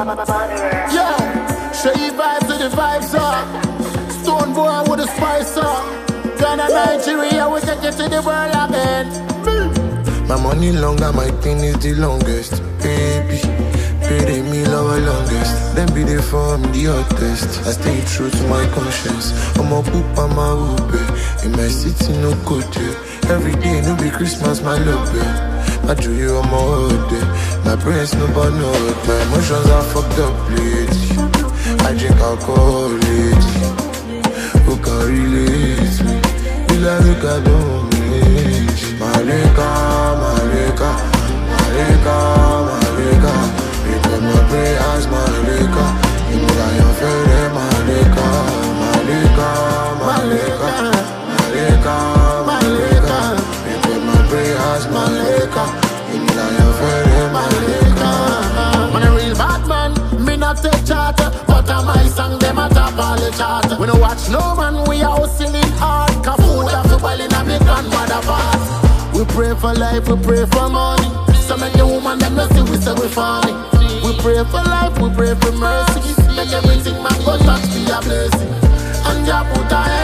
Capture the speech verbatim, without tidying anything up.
Yo, show you vibes to the vibes up. Stone boy with a spice up. Ghana, Nigeria, we take it to the world again. My money longer, my thing is the longest. Baby, pay me lower longest. Then be there for me the hottest. I stay true to my conscience. I'm a poop, I'm a whoop. In my city, no good. Every day, no be Christmas, my love. I do you, I'm a hood. My brain's no but no. My emotions are fucked up lately. I drink alcohol lately. Who can relate me? Will I look at them? Malika, Malika, Malika, Malika. Because my prayers, Malika. You know I am feeling Malika, Malika, Malika, Malika, Malika. Because my prayers, Malika. You know I am feeling Malika. Man a real bad man, me not take charter. But on my song, them a top all the charter. We no watch no man, we are hustling hard. Cause food have to boil in a me grandmother pot. We pray for life, we pray for money. So many women them no see we say we funny. We pray for life, we pray for mercy. Make everything man go touch be a blessing. And ya put a